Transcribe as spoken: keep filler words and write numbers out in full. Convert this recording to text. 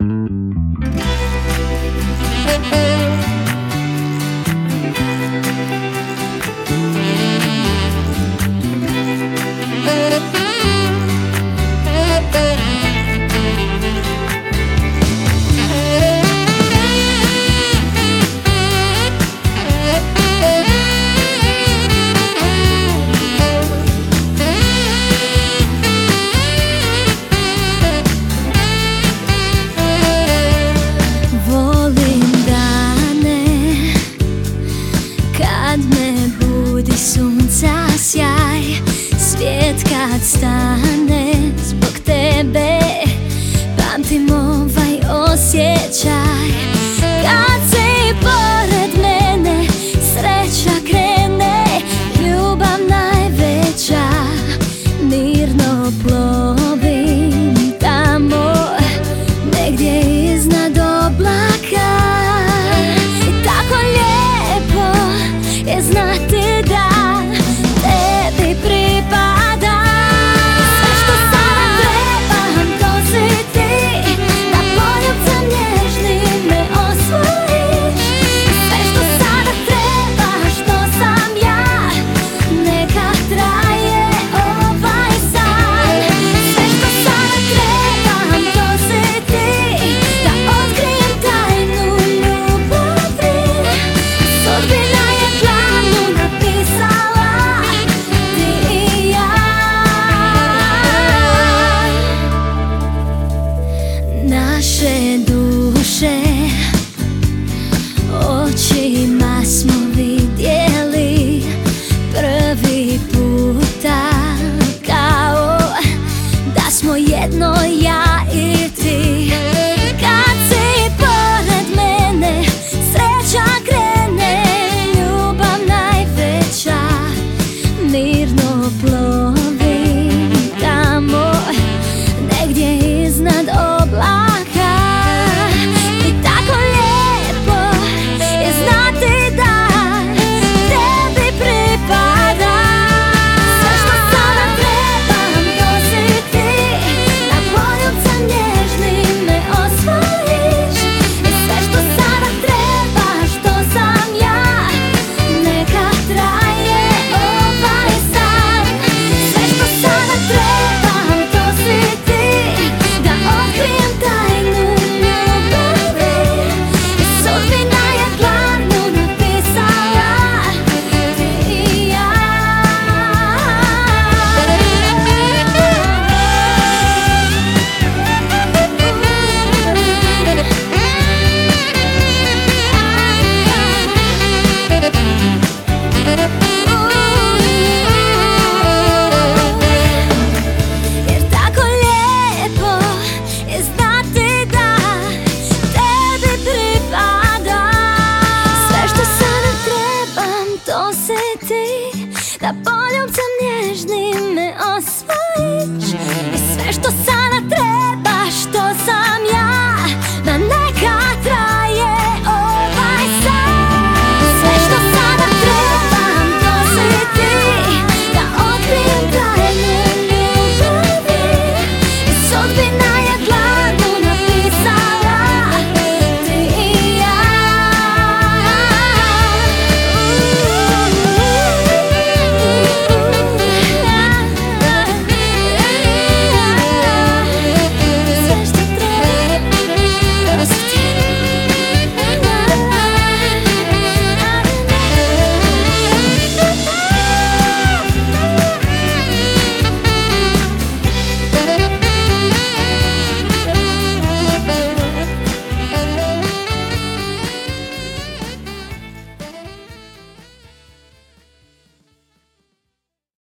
Sunca sjaj, svijet kad stane zbog tebe, pamtim ovaj osjećaj. Kad si pored mene, sreća krene, ljubav najveća. Mirno plovim tamo, negdje iznad oblaka. I tako lijepo je znati da tebi pripada. Sve što sada trebam, to si ti, da poljubcem nježnim me osvojiš. Sve što sada trebaš, to sam ja, neka traje ovaj san. Sve što sada trebam, to si ti, da otkrijem tajnu ljubavi. Sudbina je planu napisala, ti i ja. Naše duše, oči